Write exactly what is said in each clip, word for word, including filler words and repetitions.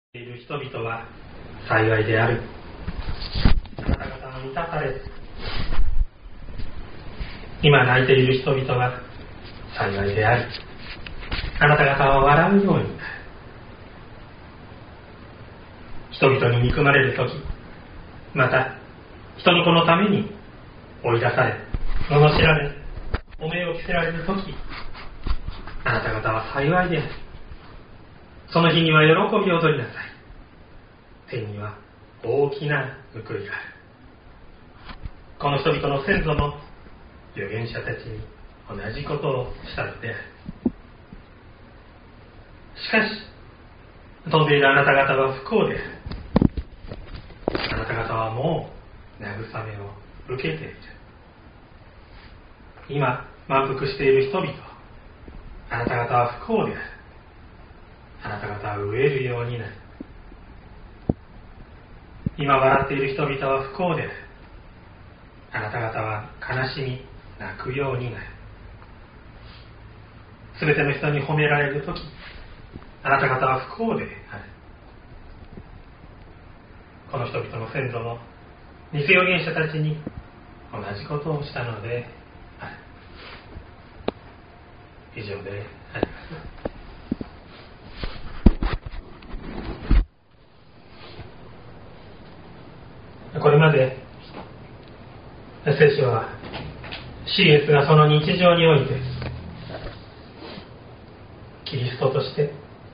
いる人々は幸いである。あなた方の満たされ、今泣いている人々は幸いである。あなた方は笑うようになる。人々に憎まれるとき、また人の子のために追い出され、罵られ、汚名を着せられるとき、あなた方は幸いである。その日には喜び踊りなさい。天には大きな報いがある。この人々の先祖の預言者たちに同じことをしたのである。しかし、飛んでいるあなた方は不幸である。あなた方はもう慰めを受けている。今満腹している人々、あなた方は不幸である。あなた方は飢えるようになる。今笑っている人々は不幸である。あなた方は悲しみ、泣くようになる。すべての人に褒められるとき、あなた方は不幸である。この人々の先祖の偽預言者たちに同じことをしたのである。以上であります。これまで聖書はシーエスがその日常においてキリストとして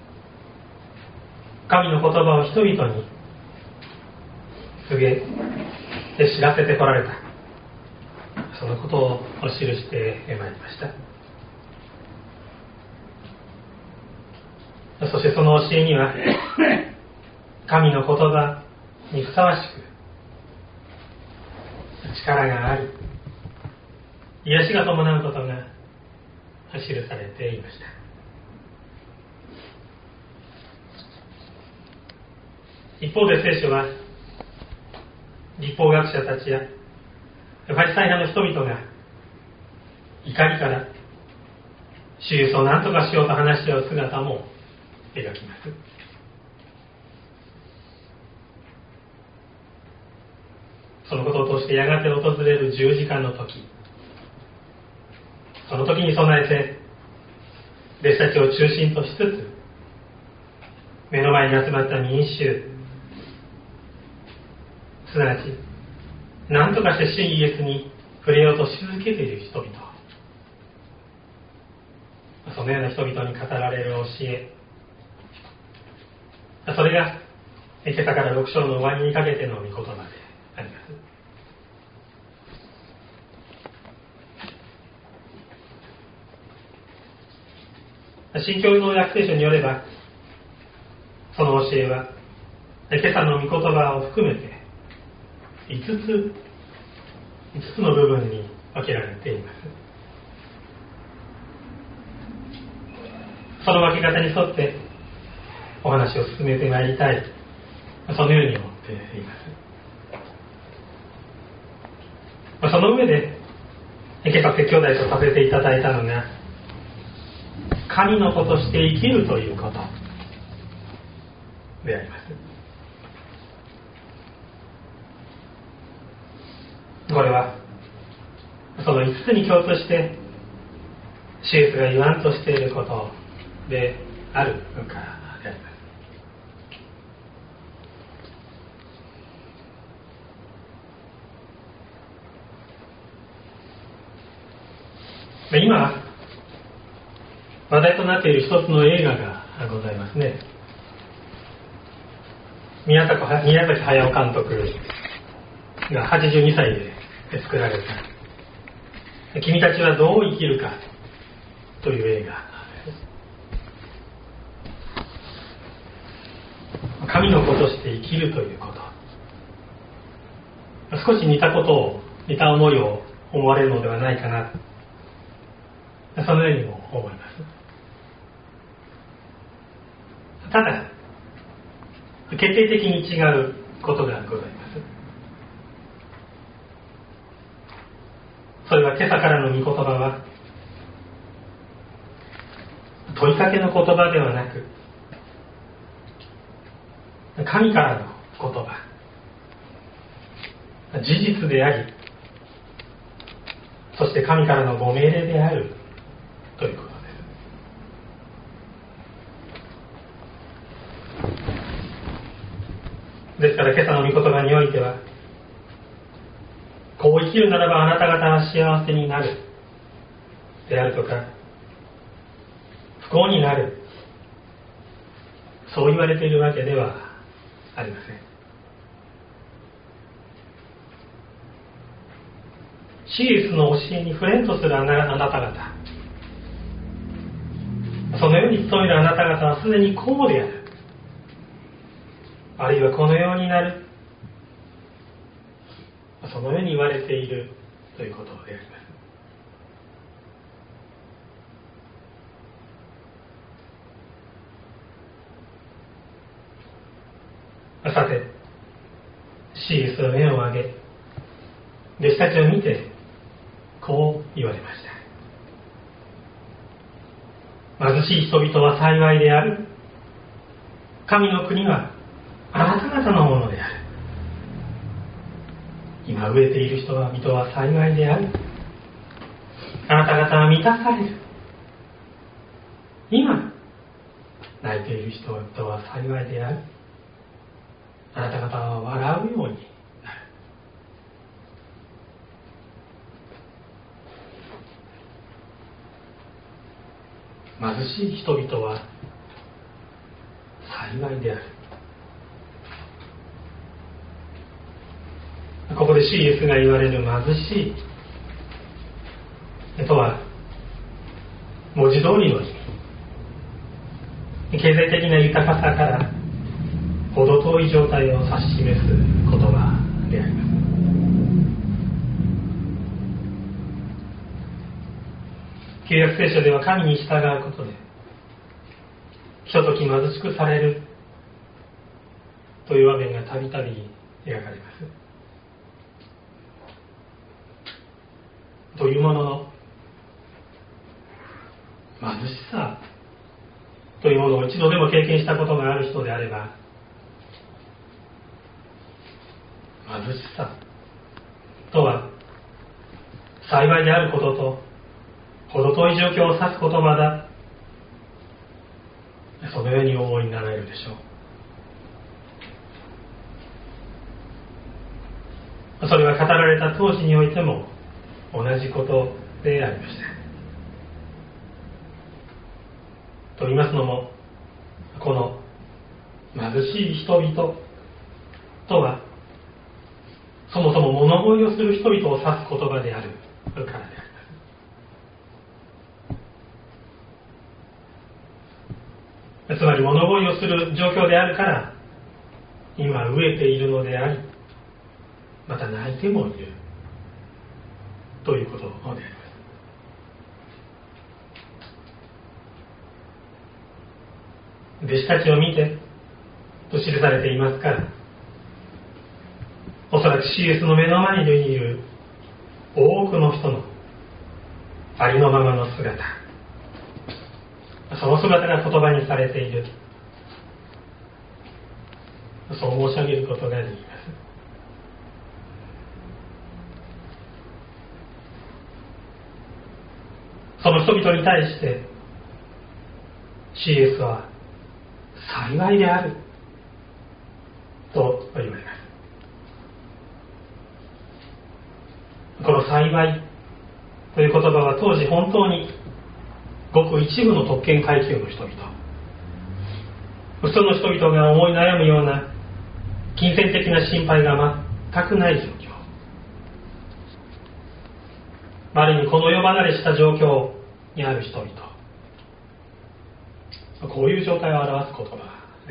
神の言葉を人々に告げて知らせてこられた、そのことを記してまいりました。そしてその教えには神の言葉にふさわしく力があり、癒しが伴うことが記されていました。一方で聖書は律法学者たちやファリサイ派の人々が怒りから主イエスを何とかしようと話し合う姿も描きます。そのことを通してやがて訪れる十字架の時、その時に備えて弟子たちを中心としつつ、目の前に集まった民衆、すなわち何とかして主イエスに触れようとし続けている人々、そのような人々に語られる教え、それが今朝からろく章の終わりにかけての御言葉であります。新教の訳聖書によれば、その教えは今朝の御言葉を含めていつつ、いつつの部分に分けられています。その分け方に沿ってお話を進めてまいりたい、そのように思っています。その上で今朝説教題とさせていただいたのが、神の子として生きるということであります。これはそのいつつに共通して主イエスが言わんとしていることであるからであります。今話題となっている一つの映画がございますね。宮崎駿監督がはちじゅうにさいで作られた君たちはどう生きるかという映画です。神の子として生きるということ、少し似たことを似た思いを思われるのではないかな、そのようにも思います。ただ決定的に違うことがございます。それは今朝からの御言葉は問いかけの言葉ではなく、 神からの言葉、事実であり、そして神からのご命令であるということです。ですから今朝の御言葉においては、こう生きるならばあなた方は幸せになるであるとか、不幸になる、そう言われているわけではありません。シリウスの教えにフレンとするあなた方、そのように努めるあなた方はすでにこうである、あるいはこのようになる、そのように言われているということであります。さて、シリウスは目を上げ、弟子たちを見てこう言われました。貧しい人々は幸いである。神の国はあなた方のものである。今飢えている人は人は幸いである。あなた方は満たされる。今泣いている人は人は幸いである。あなた方は笑うようになる。貧しい人々は幸いである。ここで シーエス が言われる貧しいとは文字通りの意味、経済的な豊かさから程遠い状態を指し示す言葉であります。旧約聖書では神に従うことでひととき貧しくされるという場面がたびたび描かれます。というものの、貧しさというものを一度でも経験したことがある人であれば、貧しさとは幸いであることと程遠い状況を指す言葉だ、そのようにお思いになられるでしょう。それは語られた当時においても同じことでありました。と言いますのも、この貧しい人々とはそもそも物乞いをする人々を指す言葉であるからであります。つまり物乞いをする状況であるから今飢えているのであり、また泣いてもいるということであります。弟子たちを見てと記されていますから、おそらく シーエス の目の前にいる多くの人のありのままの姿、その姿が言葉にされている、そう申し上げることができます。その人々に対して シーエス は幸いであると言われます。この幸いという言葉は当時本当にごく一部の特権階級の人々、普通の人々が思い悩むような金銭的な心配が全くない状況、ある意味この世離れした状況にある人々、こういう状態を表す言葉であり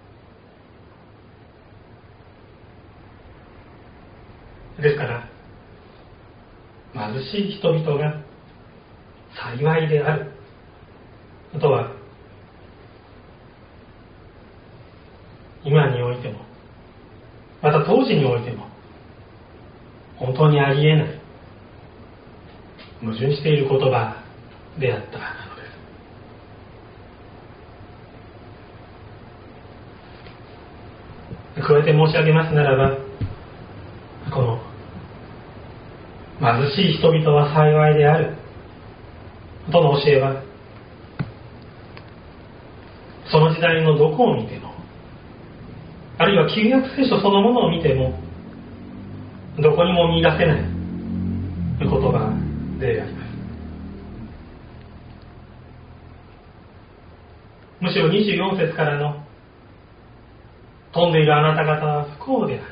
ます。ですから貧しい人々が幸いであるとは、今においてもまた当時においても本当にありえない、矛盾している言葉であったのです。 加えて申し上げますならば、この貧しい人々は幸いであるとの教えは、その時代のどこを見ても、あるいは旧約聖書そのものを見ても、どこにも見出せない言葉であります。むしろにじゅうよん節からの飛んでいるあなた方は不幸であ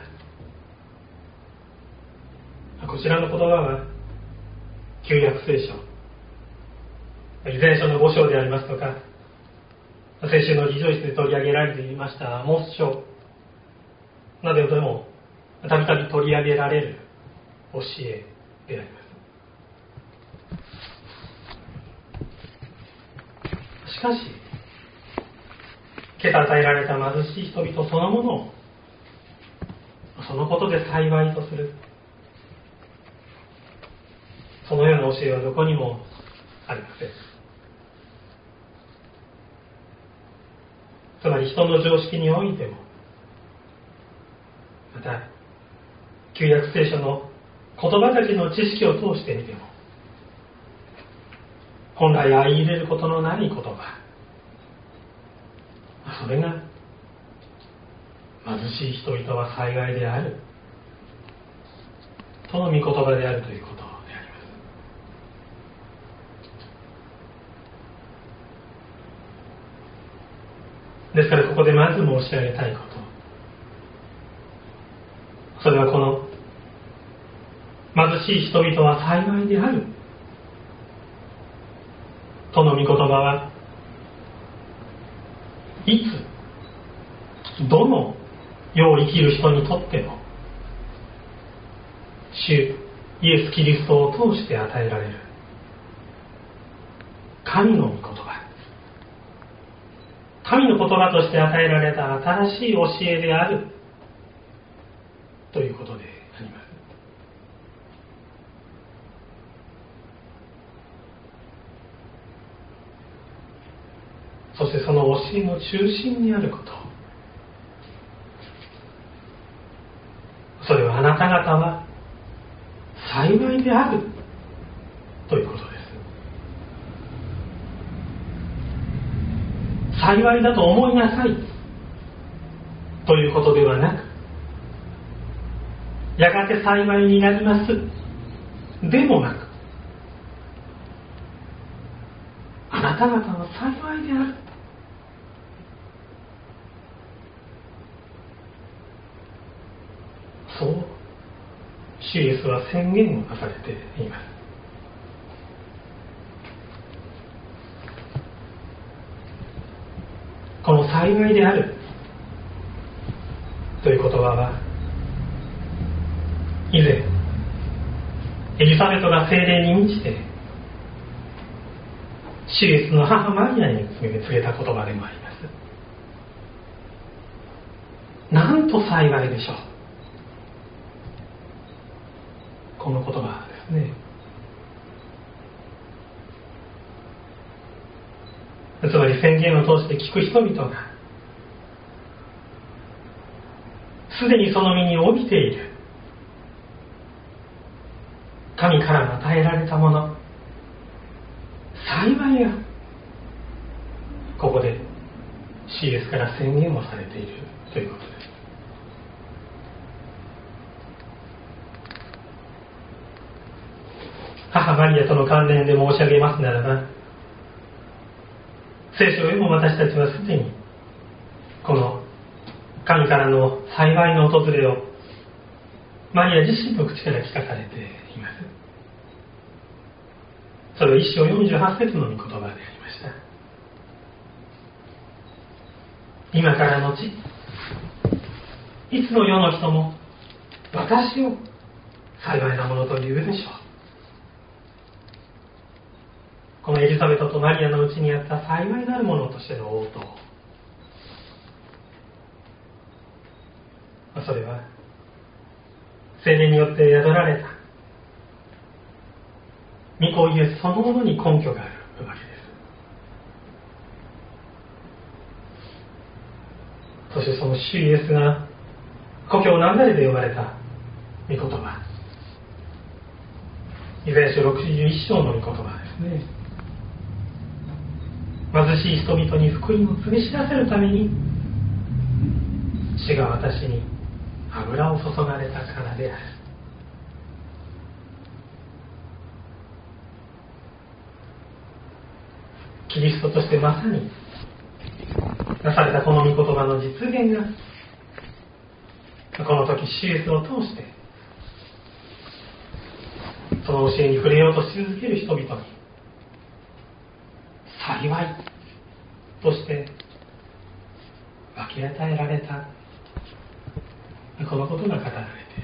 る、こちらの言葉は旧約聖書以前書のご章でありますとか、先週の議場室で取り上げられていましたアモス書などでもたびたび取り上げられる教えであります。しかし今朝与えられた貧しい人々そのものをそのことで幸いとする、そのような教えはどこにもありません。つまり人の常識においても、また旧約聖書の言葉だけの知識を通してみても、本来相入れることのない言葉、それが貧しい人々は幸いであるとの御言葉であるということであります。ですからここでまず申し上げたいこと、それはこの貧しい人々は幸いであるとの御言葉は、いつどの世を生きる人にとっても主イエス・キリストを通して与えられる神の御言葉、神の言葉として与えられた新しい教えであるということであります。そしてその教えの中心にあること、それはあなた方は幸いであるということです。幸いだと思いなさいということではなく、やがて幸いになりますでもなく、あなた方は幸いである、そう主イエスは宣言をなされています。この幸いであるという言葉は、以前エリザベトが聖霊に満ちて主イエスの母マリアに告げた言葉でもあります。なんと幸いでしょう、この言葉ですね。つまり宣言を通して聞く人々がすでにその身に帯びている神から与えられたもの、幸いがここで主イエスから宣言をされているということです。母マリアとの関連で申し上げますならば、聖書を読む私たちはすでにこの神からの幸いの訪れをマリア自身の口から聞かされています。それは一章よんじゅうはち節の御言葉でありました。今からのちいつの世の人も私を幸いなものと言うでしょう。このエリザベトとマリアのうちにあった幸いなるものとしての応答、それは聖霊によって宿られた御子イエスそのものに根拠があるわけです。そしてその主イエスが故郷ナンダレで呼ばれた御言葉、イザヤ書ろくじゅういっ章の御言葉ですね。貧しい人々に福音を告げ知らせるために、主が私に油を注がれたからである。キリストとしてまさになされたこの御言葉の実現が、この時主イエスを通してその教えに触れようとし続ける人々に幸いとして分け与えられた、このことが語られています。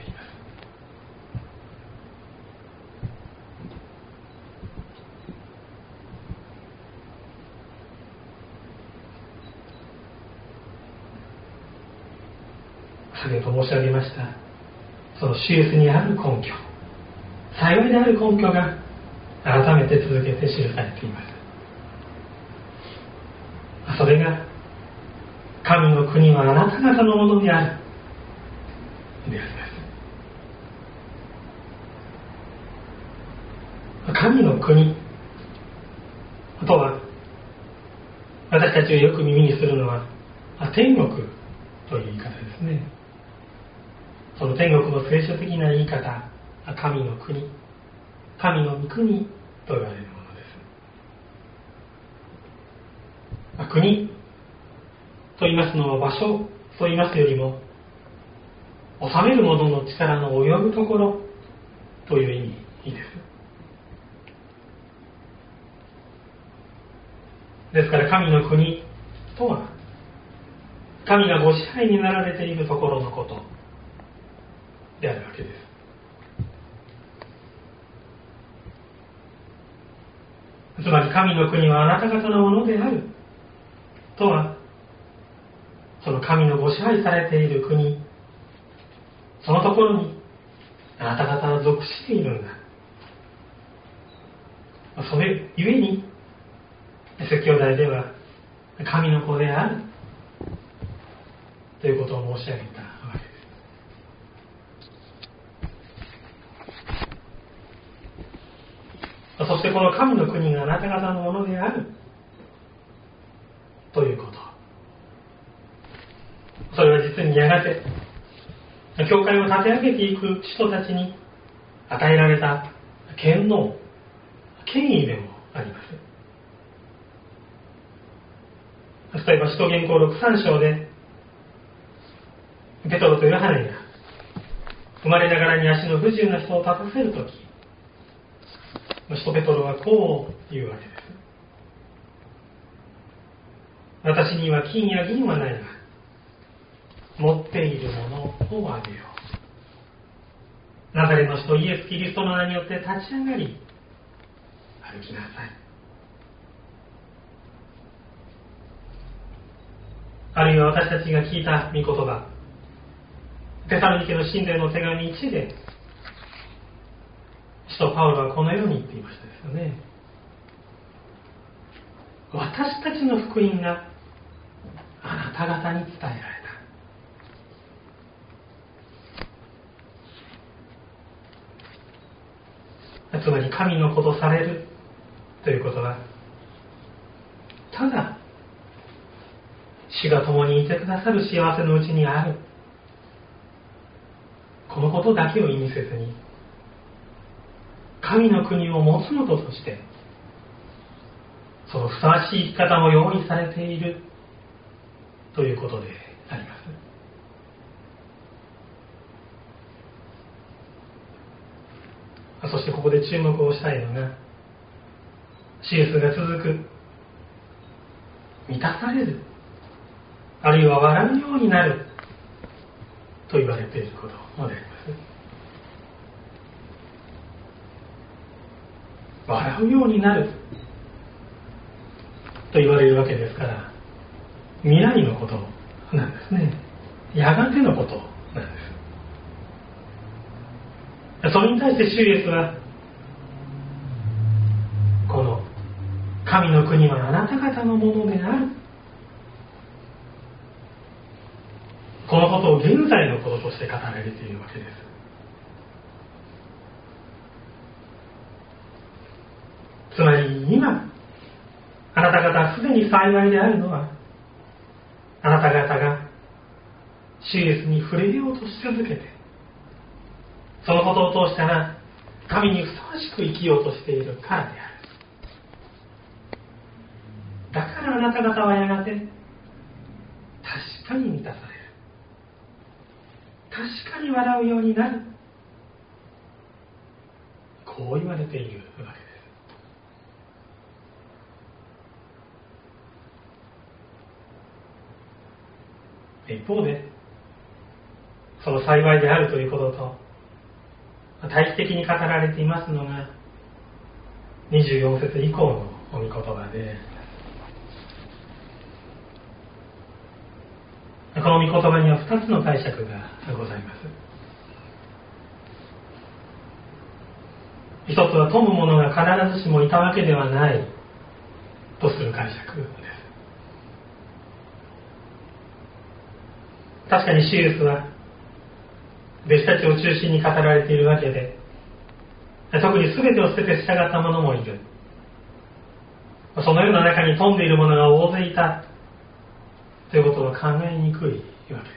先ほど申し上げましたその主イエスにある根拠、幸いである根拠が改めて続けて記されています。それが神の国はあなた方のものであるであります。神の国とは、私たちがよく耳にするのは天国という言い方ですね。その天国の聖書的な言い方、神の国、神の御国と言われるものです。国と言いますのは場所と言いますよりも、治める者の力の及ぶところという意味です。ですから神の国とは、神がご支配になられているところのことであるわけです。つまり神の国はあなた方のものであるとは、その神のご支配されている国、そのところにあなた方は属しているんだ。それゆえに説教題では神の子であるということを申し上げたわけです。そしてこの神の国があなた方のものであるということ、それは実にやがて教会を立て上げていく人たちに与えられた権能、権威でもあります。例えば使徒言行録さん章でペトロとヨハネが生まれながらに足の不自由な人を立たせるとき、使徒ペトロはこう言うわけです。私には金や銀はないが、持っているものをあげよう。ナザレの人イエス・キリストの名によって立ち上がり歩きなさい。あるいは私たちが聞いた御言葉、テサロニケの信徒への手紙いちで使徒パウロはこのように言っていましたですよね。私たちの福音があなた方に伝えられた。つまり神の子とされるということは、ただ主が共にいてくださる幸せのうちにある、このことだけを意味せずに、神の国を持つのとしてそのふさわしい生き方も用意されているということであります。そしてここで注目をしたいのが、シエスが続く、満たされる、あるいは笑うようになると言われていることであります。笑うようになると言われるわけですから、未来のことなんですね。やがてのことなんです。それに対して主イエスは、この神の国はあなた方のものである、このこと今日現在のこととして語られているわけです。つまり今あなた方はすでに幸いであるのは、あなた方が主イエスに触れようとし続けて、そのことを通してな神にふさわしく生きようとしているからである。だからあなた方はやがて確かに満たされる、確かに笑うようになる、こう言われているわけです。一方でその幸いであるということと対比的に語られていますのがにじゅうよん節以降のお御言葉で、この御言葉にはふたつの解釈がございます。一つは富む者が必ずしもいたわけではないとする解釈です。確かに主イエスは弟子たちを中心に語られているわけで、特に全てを捨てて従った者もいる。そのような中に富んでいる者が大勢いたということは考えにくいわけです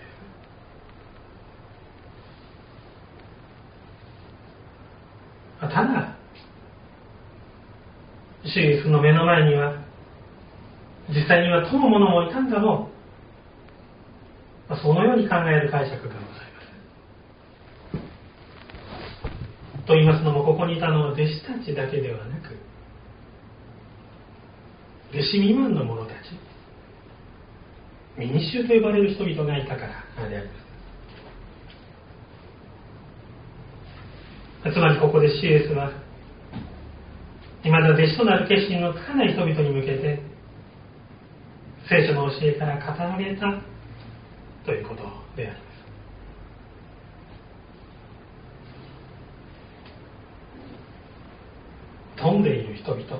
。ただ主イエスの目の前には実際には富む者もいたんだろう、そのように考える解釈がございます。と言いますのも、ここにいたのは弟子たちだけではなく、弟子未満の者たち、民衆と呼ばれる人々がいたからであります。つまりここで主イエスは、未だ弟子となる決心のつかない人々に向けて、聖書の教えから語られたということであります。富んでいる人々、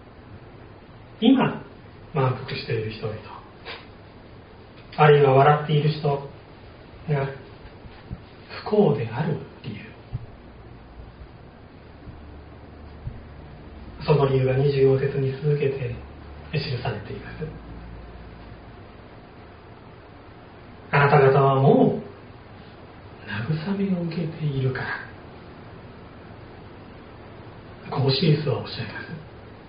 今満腹している人々、あるいは笑っている人が不幸である理由、その理由がにじゅうよん節に続けて記されています。あなた方はもう慰めを受けているから、こう主イエスはおっしゃいます。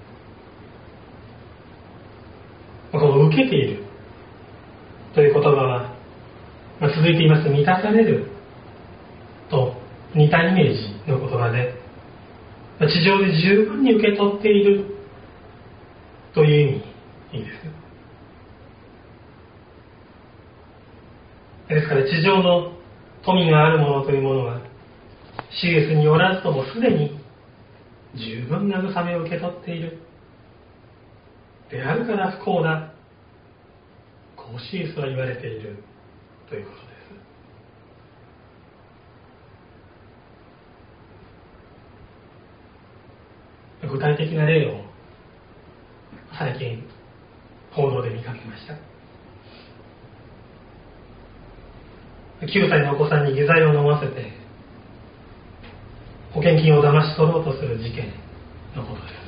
この受けているという言葉は、まあ、続いています満たされると似たイメージの言葉で、まあ、地上で十分に受け取っているという意味です。ですから地上の富があるものというものは主イエスによらずともすでに十分慰めを受け取っているであるから不幸だ、こう主イエスは言われているということです。具体的な例を最近報道で見かけました。きゅうさいのお子さんに下剤を飲ませて保険金を騙し取ろうとする事件のことです。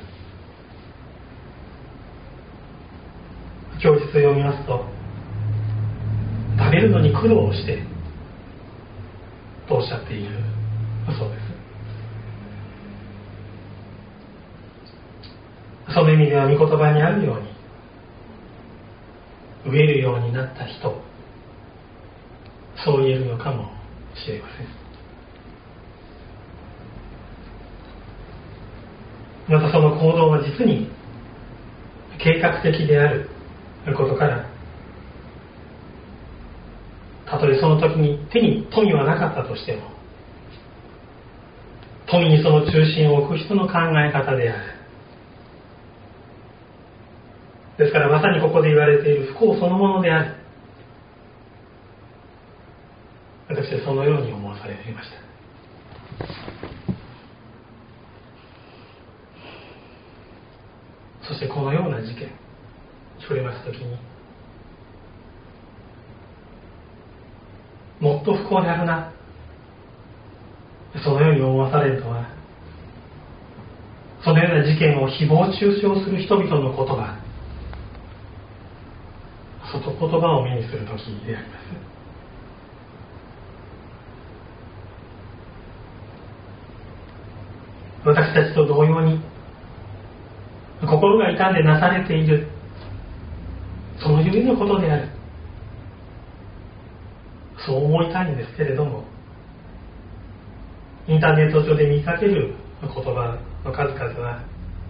供述を読みますと、食べるのに苦労をしてとおっしゃっているそうです。その意味では御言葉にあるように飢えるようになった人、そう言えるのかもしれません。またその行動は実に計画的であることから、たとえその時に手に富はなかったとしても、富にその中心を置く人の考え方である。ですからまさにここで言われている不幸そのものである。私はそのように思わされていました。そしてこのような事件触れますときに、 もっと不幸であるな、そのように思わされるのは、そのような事件を誹謗中傷する人々の言葉、その言葉を目にするときであります。私たちと同様に心が痛んでなされている、そのゆえのことである、そう思いたいんですけれども、インターネット上で見かける言葉の数々は、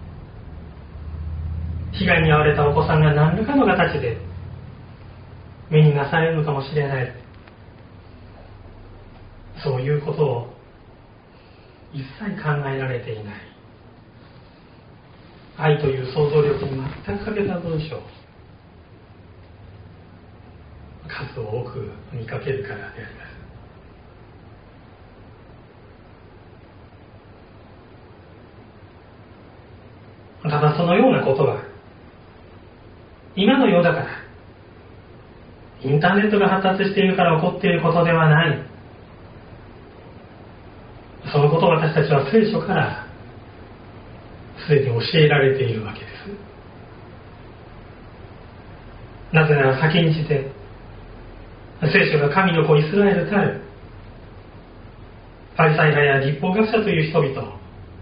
被害に遭われたお子さんが何らかの形で目になされるのかもしれない、そういうことを一切考えられていない、愛という想像力に全く欠けた文章、数多く見かけるからであります。ただそのようなことは今の世だから、インターネットが発達しているから起こっていることではない。そのことを私たちは聖書からすでに教えられているわけです。なぜなら先んじて聖書が神の子イスラエルたるパリサイ派や律法学者という人々、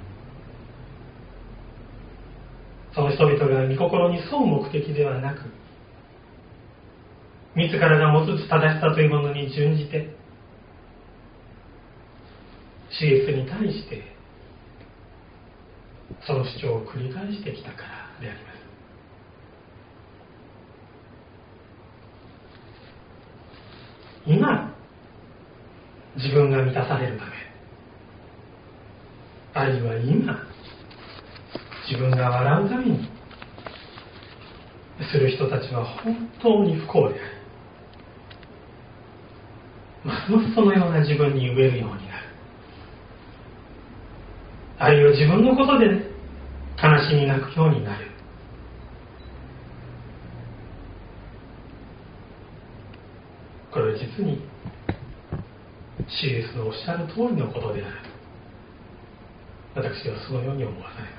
その人々が御心に沿う目的ではなく、自らが持つ正しさというものに準じてシエスに対してその主張を繰り返してきたからであります。今自分が満たされるため、あるいは今自分が笑うためにする人たちは本当に不幸であり、ますますそのような自分に飢えるようになる、あるいは自分のことで悲しみ泣くようになる。これは実にシエスのおっしゃる通りのことである。私はそのように思わされます。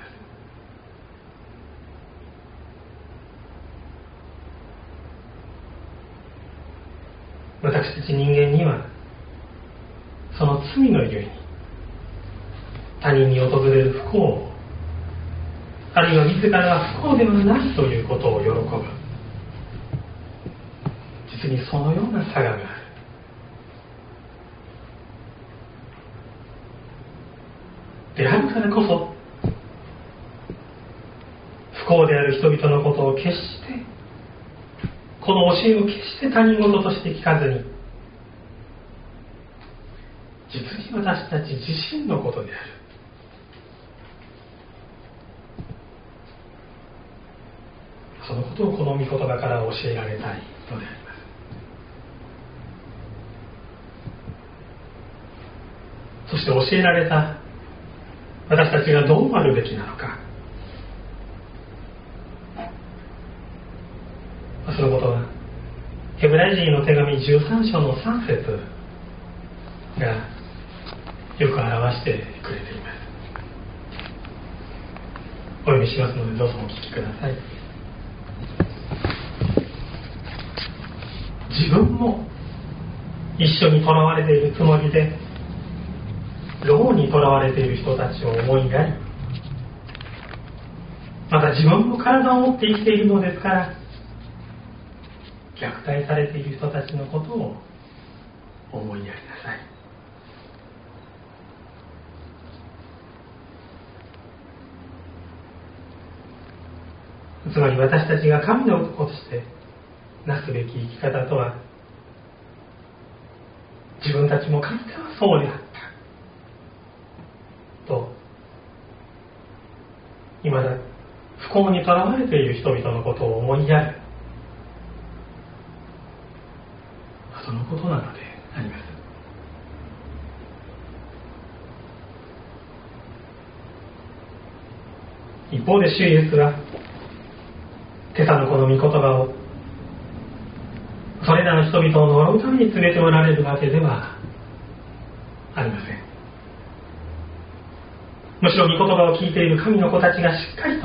私たち人間にはその罪のゆえに他人に訪れる不幸を、あるいは自らが不幸ではないということを喜ぶ、実にそのような差がある。であるからこそ、不幸である人々のことを決してこの教えを決して他人事として聞かずに、実に私たち自身のことである、そのことをこの御言葉から教えられたいのであります。そして教えられた私たちがどうあるべきなのか、そのことはヘブライ人の手紙じゅうさん章のさん節がよく表してくれています。お読みしますのでどうぞお聞きください。自分も一緒に囚われているつもりで牢に囚われている人たちを思いやり、また自分も体を持って生きているのですから虐待されている人たちのことを思いやりなさい。つまり私たちが神の子としてなすべき生き方とは、自分たちもかつてはそうであったと、今だ不幸にとらわれている人々のことを思いやる、そのことなのであります。一方で主イエスは今朝のこの御言葉をそれれらの人々を呪うために告げておられるわけではありません。むしろ御言葉を聞いている神の子たちがしっかりと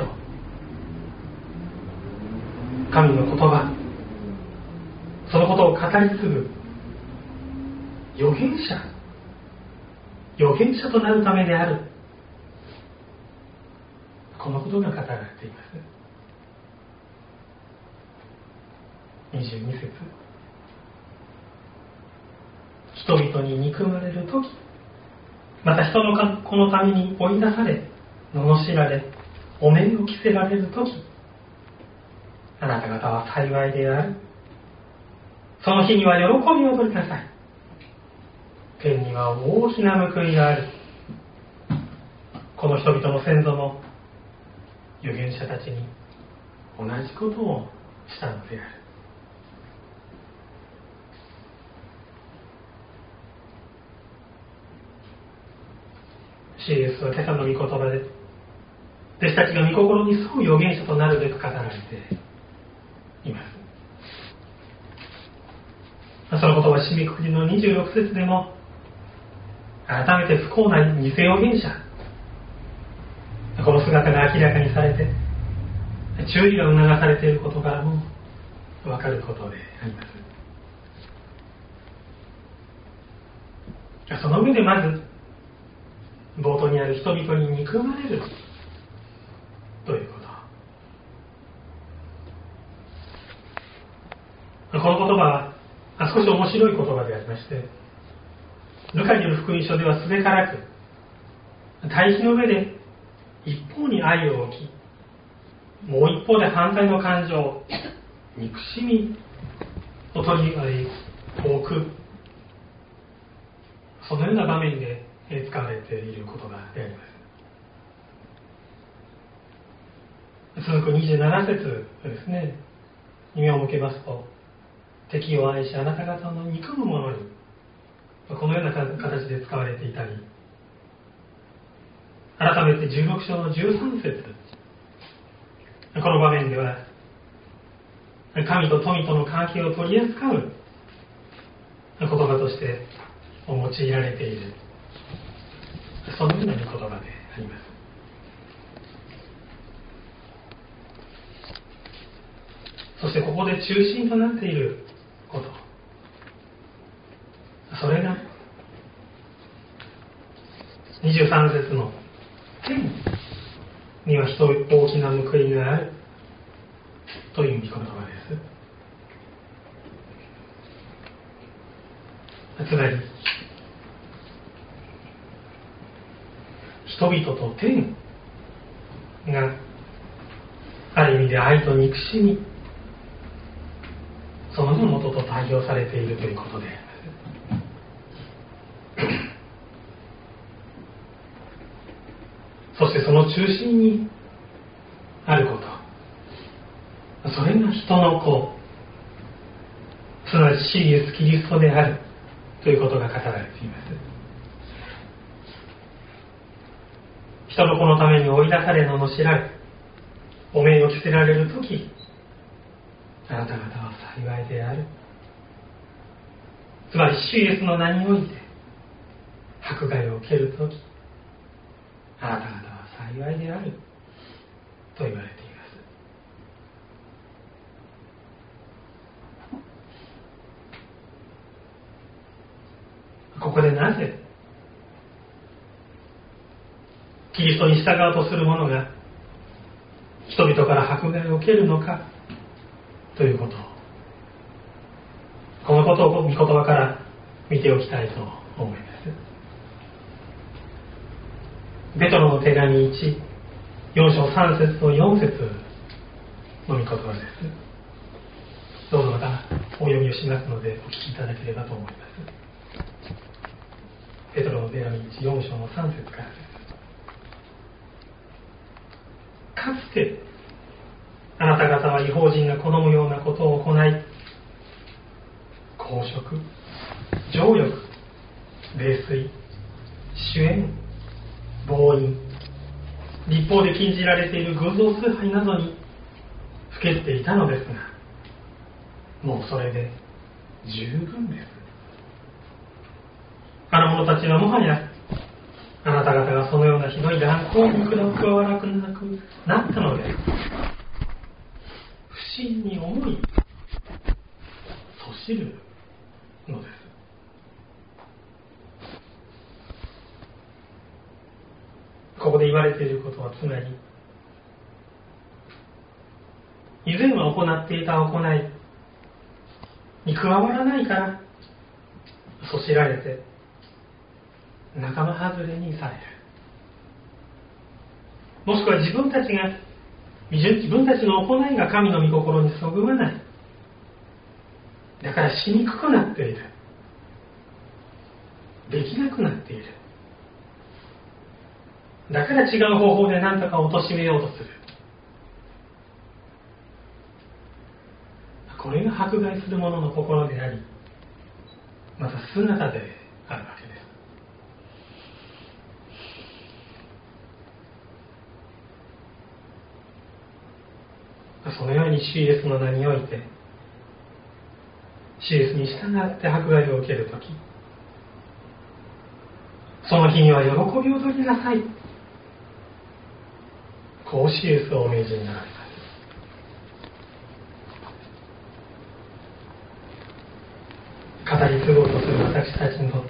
神の言葉、そのことを語り継ぐ預言者預言者となるためである、このことが語られています。にじゅうに節、人々に憎まれるとき、また人の子のために追い出され、罵られ、汚名を着せられるとき、あなた方は幸いである。その日には喜びを踊りなさい。天には大きな報いがある。この人々の先祖の預言者たちに同じことをしたのである。シーエスは今朝の御言葉で、弟子たちが御心に沿う預言者となるべく語られています。そのことは締めくくりのにじゅうろく節でも、改めて不幸な偽預言者、この姿が明らかにされて、注意が促されていることからも分かることであります。その上でまず、冒頭にある人々に憎まれるということ。この言葉は少し面白い言葉でありまして、ルカによる福音書ではすべからく、対比の上で一方に愛を置き、もう一方で反対の感情、憎しみを取り置く、そのような場面で使われている言葉であります。続くにじゅうなな節ですね、目を向けますと、敵を愛しあなた方の憎む者に、このような形で使われていたり、改めてじゅうろく章のじゅうさん節、この場面では神と富との関係を取り扱う言葉として用いられている、そのような言葉であります。そしてここで中心となっていること、それがにじゅうさん節の天には人大きな報いがあるという御言葉です。つまり人々と天がある意味で愛と憎しみ、そのもとと対応されているということであります。そしてその中心にあること、それが人の子、すなわちシリエス・キリストであるということが語られています。人の子のために追い出され罵られ、汚名を着せられるとき、あなた方は幸いである。つまりシリエスの名において迫害を受けるとき、あなた方は幸いであると言われています。ここでなぜキリストに従おうとする者が人々から迫害を受けるのかということ、このことを御言葉から見ておきたいと思います。ペトロの手紙いち、よん章さん節とよん節の御言葉です。どうぞまたお読みをしますのでお聞きいただければと思います。ペトロの手紙いち、よん章のさん節からです。かつてあなた方は異邦人が好むようなことを行い、公職、情欲、泥酔、酒宴、暴飲、律法で禁じられている偶像崇拝などにふけっていたのですが、もうそれで十分です。あの者たちはもはやあなた方がそのようなひどい乱行に加わらなくなったので、不審に思いそしるのです。ここで言われていることは、つまり以前は行っていた行いに加わらないからそしられて仲間外れにされる。もしくは自分たちが自分たちの行いが神の御心にそぐわない、だからしにくくなっている、できなくなっている、だから違う方法で何とか貶めようとする、これが迫害する者の心であり、また姿であるわけです。そのように主イエスの名において、主イエスに従って迫害を受けるとき、その日には喜び踊りなさい、こう主イエスをお命じになられます。語り継ごうとする私たちにとって、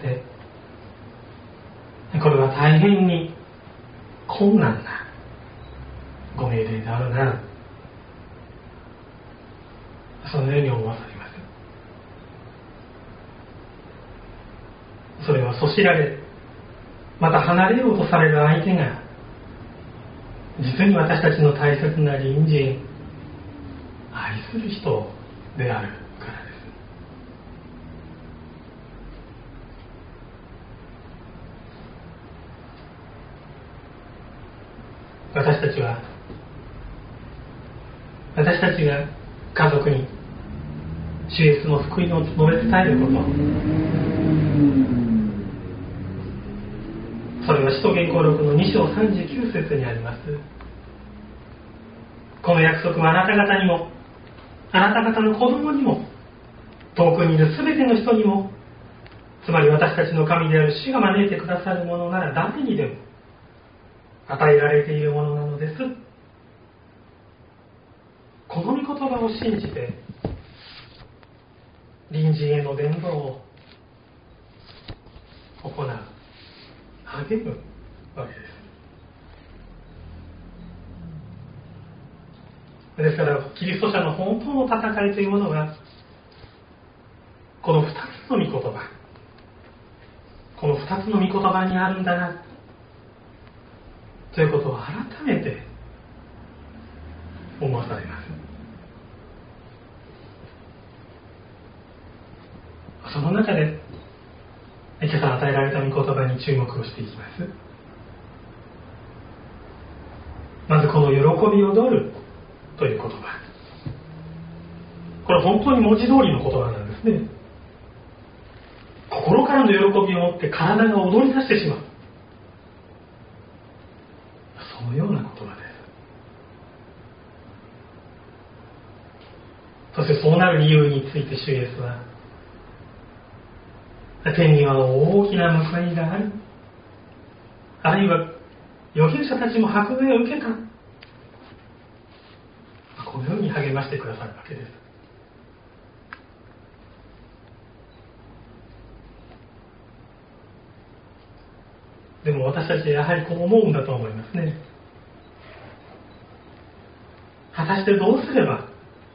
これは大変に困難なご命令であるな、そのように思わされます。それはそしられ、また離れようとされる相手が実に私たちの大切な隣人、愛する人であるからです。私たちは私たちが家族に主イエスの福音を述べ伝えること、それは使徒言行録のに章さんじゅうきゅう節にあります。この約束はあなた方にも、あなた方の子供にも、遠くにいるすべての人にも、つまり私たちの神である主が招いてくださるものなら誰にでも与えられているものなのです。この御言葉を信じて隣人への伝道を行う、励むわけです。ですからキリスト者の本当の戦いというものは、この二つの御言葉、この二つの御言葉にあるんだなということを改めて思わされます。その中で今朝与えられた御言葉に注目をしていきます。まずこの喜び踊るという言葉、これは本当に文字通りの言葉なんですね。心からの喜びを持って体が踊り出してしまう、そのような言葉です。そしてそうなる理由について主イエスは、天には大きな報いがある、あるいは預言者たちも迫害を受けた、このように励ましてくださるわけです。でも私たちはやはりこう思うんだと思いますね。果たしてどうすれば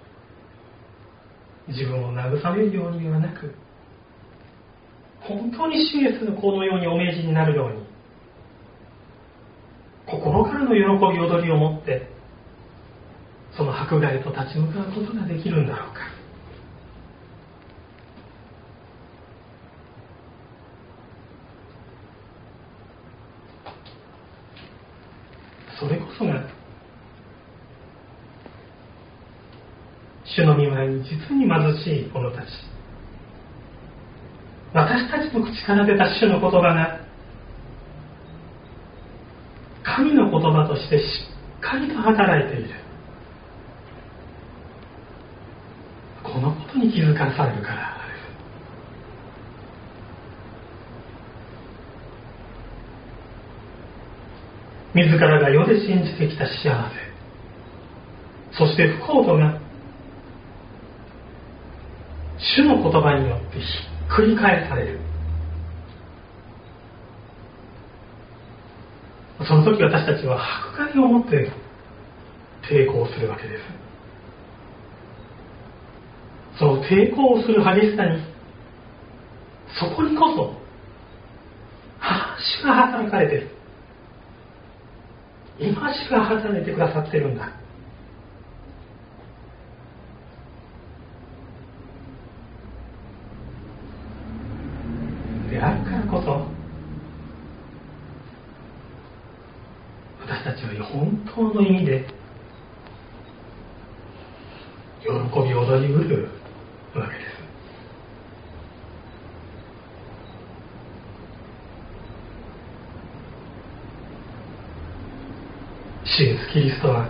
自分を慰めるようにではなく、本当に主イエスのこのようにお命じになるように、心からの喜び踊りを持ってその迫害と立ち向かうことができるんだろうか。それこそが主の御前に実に貧しい者たち、私たちの口から出た主の言葉が神の言葉としてしっかりと働いている、このことに気づかされるからです。 自らが世で信じてきた幸せ、そして不幸とが主の言葉によってひっくり返される。その時私たちは迫害を持って抵抗するわけです。その抵抗をする激しさに、そこにこそああ主が働かれている、今主が働いてくださっているんだ、であるからこそ私たちは本当の意味で喜び踊りうるわけです。主イエスキリストは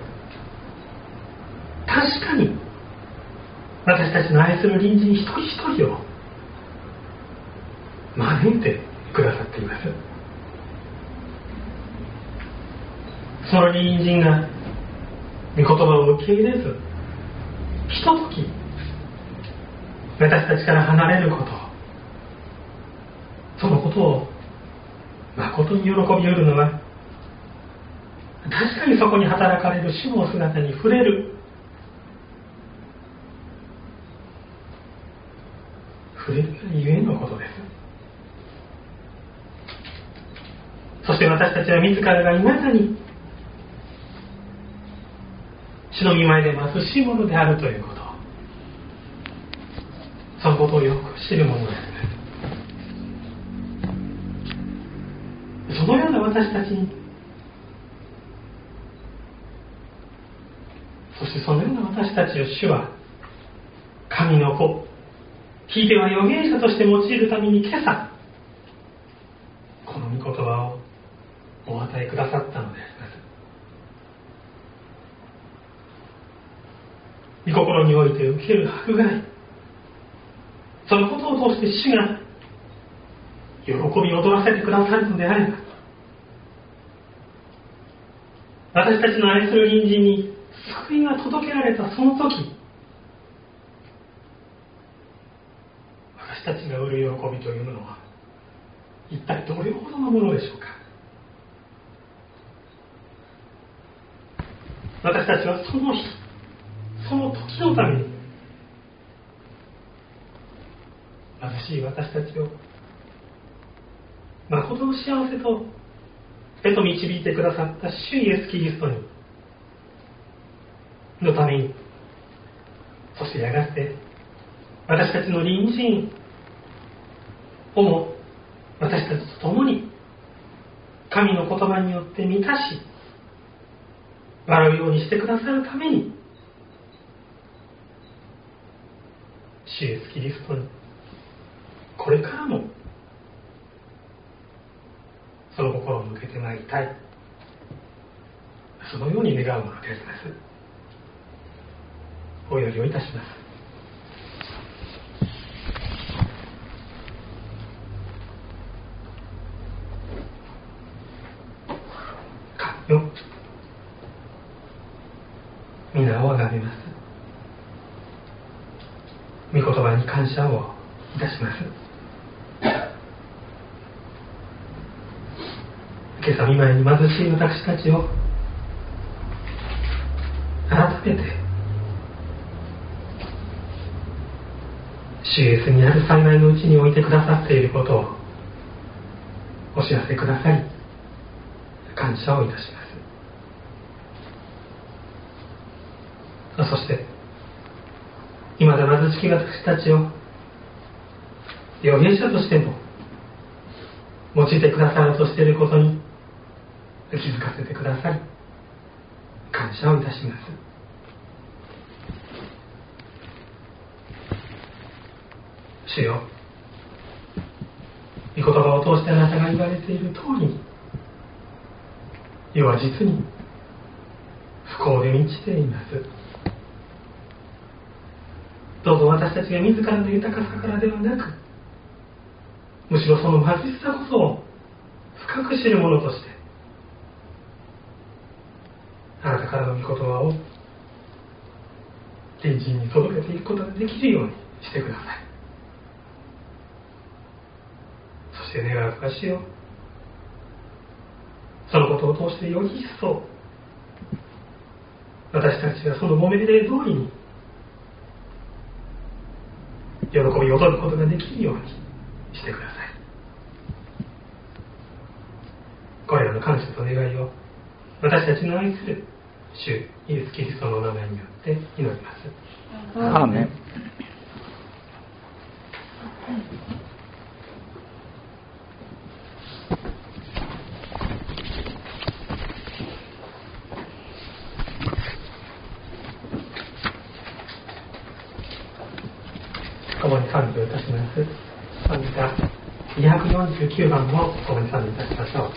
確かに私たちの愛する隣人一人一人を招いてくださっています。その隣人が御言葉を受け入れず、ひととき私たちから離れること、そのことを誠に喜びうるのは、確かにそこに働かれる主の姿に触れる、触れるゆえのことです。そして私たちは自らがいまだに主の御前で貧しいものであるということ、そのことをよく知るものです。そのような私たちに、そしてそのような私たちを主は神の子、ひいては預言者として用いるために今朝この御言葉をお与えくださったのであります。御心において受ける迫害、そのことを通して主が喜び踊らせてくださるのであれば、私たちの愛する隣人に救いが届けられたその時、私たちが得る喜びというものは一体どれほどのものでしょうか。私たちはその日、その時のために貧しい私たちを誠の幸せとへと導いてくださった主イエスキリストにのために、そしてやがて私たちの隣人をも私たちと共に神の言葉によって満たし笑うようにしてくださるために、主イエスキリストにこれからもその心を向けてまいりたい、そのように願うものであります。お祈りをいたします。神よ、皆をあがめます。御言葉に感謝をいたします。今朝御前に貧しい私たちを改めて主イエスにある幸いのうちに置いてくださっていることをお知らせくださり、感謝をいたします。そして今だ貧しき私たちを預言者としても用いてくださろうとしていることに気づかせてくださり、感謝をいたします。主よ、御言葉を通してあなたが言われている通りに、世は実に不幸で満ちています。どうぞ私たちが自らの豊かさからではなく、むしろその貧しさこそを深く知るものとしてからの御言葉を隣人に届けていくことができるようにしてください。そして願うかしよう、そのことを通してより一層私たちがそのご命令通りに喜び踊ることができるようにしてください。これらの感謝と願いを私たちの愛する主イエス・キリストの名前によって祈ります。 アーメン。 共に賛美をいたします。賛美歌にひゃくよんじゅうきゅうばんを共に賛美いたしましょう。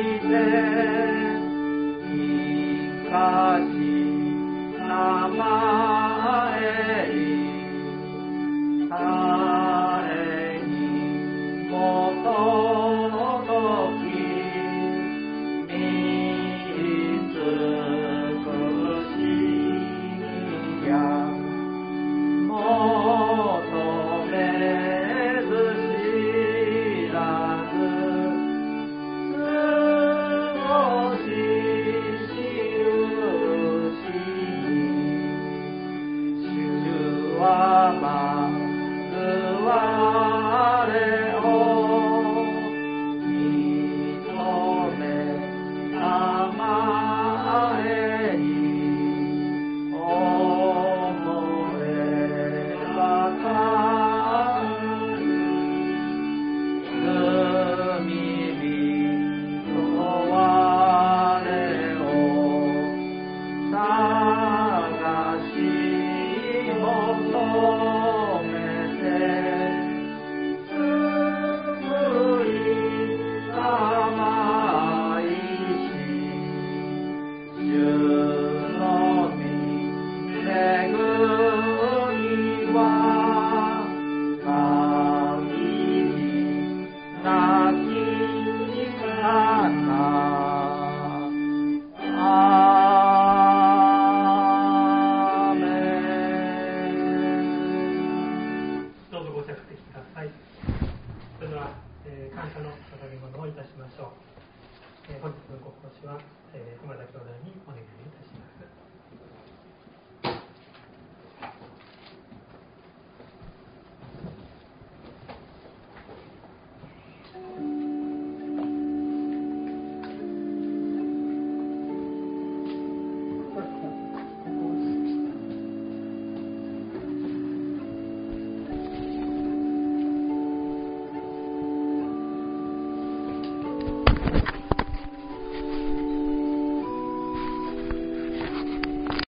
ま